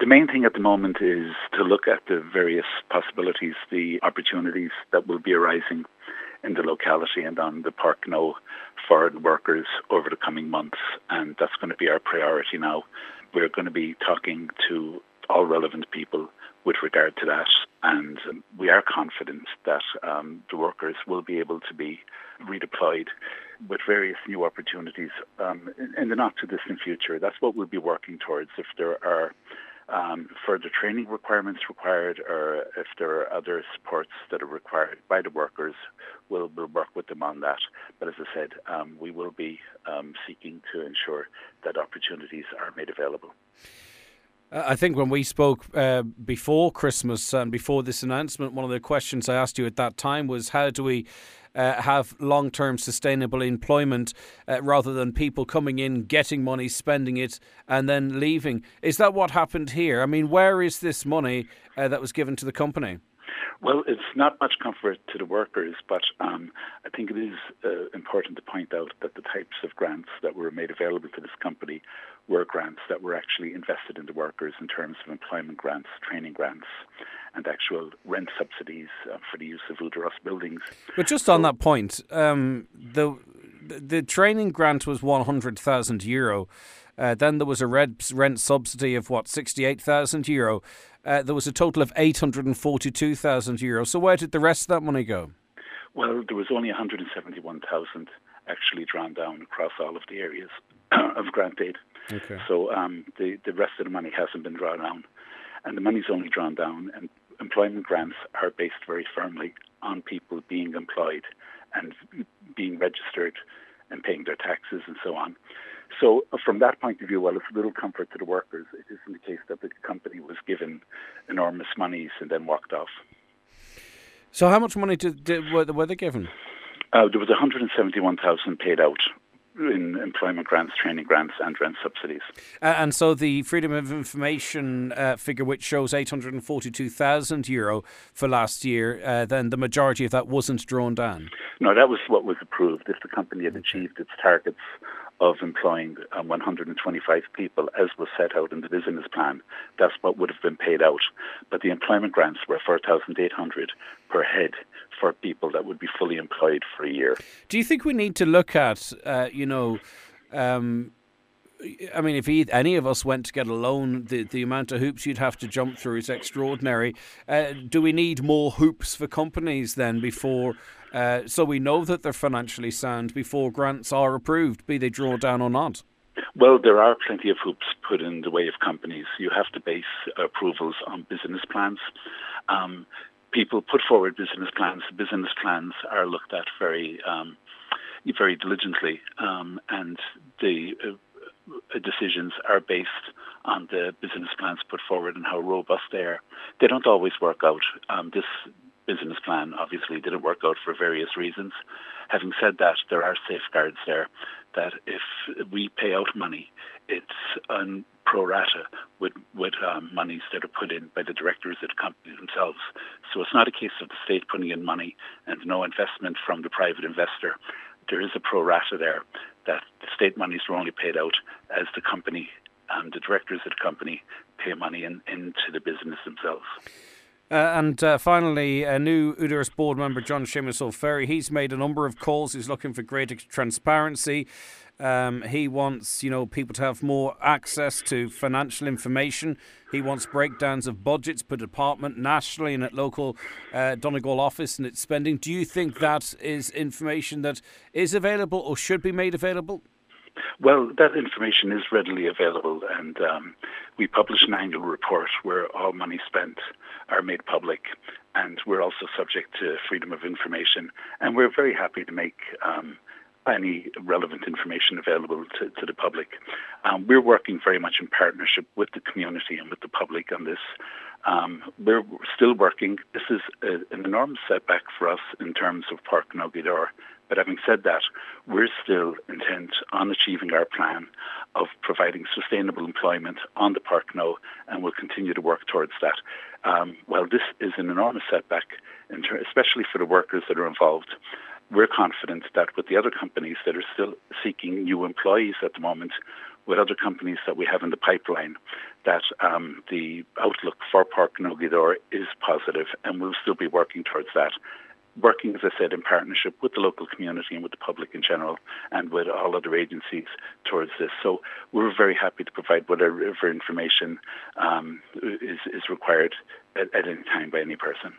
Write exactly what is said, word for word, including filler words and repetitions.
main thing at the moment is to look at the various possibilities, the opportunities that will be arising in the locality and on the Park No for the workers over the coming months, and that's going to be our priority now. We're going to be talking to all relevant people with regard to that, and um, we are confident that um, the workers will be able to be redeployed with various new opportunities um, in, in the not-too-distant future. That's what we'll be working towards. If there are um, further training requirements required, or if there are other supports that are required by the workers, we'll, we'll work with them on that. But as I said, um, we will be um, seeking to ensure that opportunities are made available. I think when we spoke uh, before Christmas and before this announcement, one of the questions I asked you at that time was, how do we uh, have long-term sustainable employment uh, rather than people coming in, getting money, spending it and then leaving? Is that what happened here? I mean, where is this money uh, that was given to the company? Well, it's not much comfort to the workers, but um, I think it is uh, important to point out that the types of grants that were made available to this company were grants that were actually invested in the workers in terms of employment grants, training grants, and actual rent subsidies uh, for the use of Udaros buildings. But just so, on that point, um, the the training grant was one hundred thousand euro. Uh, then there was a rent, rent subsidy of, what, sixty-eight thousand euro. Uh, there was a total of eight hundred forty-two thousand euro. So where did the rest of that money go? Well, there was only one hundred seventy-one thousand actually drawn down across all of the areas of grant aid. Okay. So um, the, the rest of the money hasn't been drawn down. And the money's only drawn down, and employment grants are based very firmly on people being employed and being registered and paying their taxes and so on. So from that point of view, well, it's a little comfort to the workers. It isn't the case that the company was given enormous monies and then walked off. So how much money did, did were, were they given? Uh, there was one hundred seventy-one thousand paid out in employment grants, training grants and rent subsidies. Uh, and so the Freedom of Information uh, figure, which shows eight hundred forty-two thousand euro for last year, uh, then the majority of that wasn't drawn down? No, that was what was approved. If the company had achieved its targets of employing um, one hundred twenty-five people, as was set out in the business plan, that's what would have been paid out. But the employment grants were four thousand eight hundred per head for people that would be fully employed for a year. Do you think we need to look at, uh, you know, um, I mean, if he, any of us went to get a loan, the, the amount of hoops you'd have to jump through is extraordinary. Uh, do we need more hoops for companies then before, uh, so we know that they're financially sound before grants are approved, be they drawn down or not? Well, there are plenty of hoops put in the way of companies. You have to base approvals on business plans. Um, people put forward business plans. The business plans are looked at very, um, very diligently, um, and the uh, decisions are based on the business plans put forward and how robust they are. They don't always work out. Um, this business plan obviously didn't work out for various reasons. Having said that, there are safeguards there that if we pay out money, it's on pro rata with, with um, monies that are put in by the directors of the company themselves. So it's not a case of the state putting in money and no investment from the private investor. There is a pro rata there that the state monies are only paid out as the company and the directors of the company pay money in, into the business themselves. Uh, and uh, finally, a new Udaros board member, John Seamus O'Ferry, he's made a number of calls. He's looking for greater transparency. Um, he wants, you know, people to have more access to financial information. He wants breakdowns of budgets per department nationally and at local uh, Donegal office and its spending. Do you think that is information that is available or should be made available? Well, that information is readily available, and um, we publish an annual report where all money spent are made public, and we're also subject to freedom of information, and we're very happy to make um, any relevant information available to, to the public. Um, we're working very much in partnership with the community and with the public on this. Um, we're still working. This is a, an enormous setback for us in terms of Páirc Nó Giodar. But having said that, we're still intent on achieving our plan of providing sustainable employment on the Páirc Nó, and we'll continue to work towards that. Um, while this is an enormous setback, in ter- especially for the workers that are involved, we're confident that with the other companies that are still seeking new employees at the moment, with other companies that we have in the pipeline that um, the outlook for Páirc na nÓgiadóir is positive, and we'll still be working towards that. Working, as I said, in partnership with the local community and with the public in general and with all other agencies towards this. So we're very happy to provide whatever information um, is, is required at, at any time by any person.